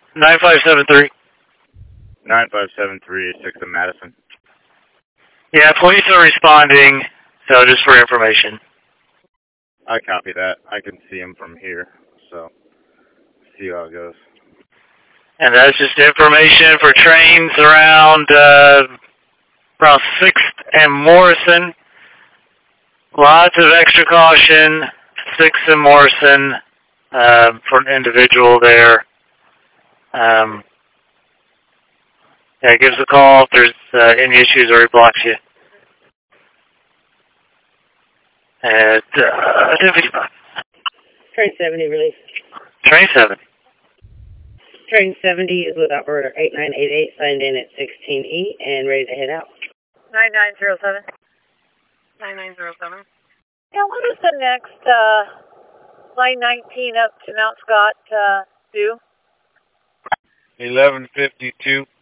9573. 9573, 6 of Madison. Yeah, police are responding, so just for information. I copy that. I can see him from here, so see how it goes. And that's just information for trains around 6th and Morrison. Lots of extra caution, 6th and Morrison, for an individual there. Yeah, give us a call if there's any issues or he blocks you. At 10:55. Train 70 release. Train 7. Train 70 is with operator 8988, signed in at 16E and ready to head out. 9907. 9907. Yeah, what is the next line 19 up to Mount Scott do? 1152.